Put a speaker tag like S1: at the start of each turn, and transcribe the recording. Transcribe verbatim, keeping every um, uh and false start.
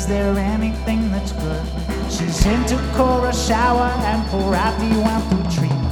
S1: Is there anything that's good? She's into Cora shower and pour out the one treat.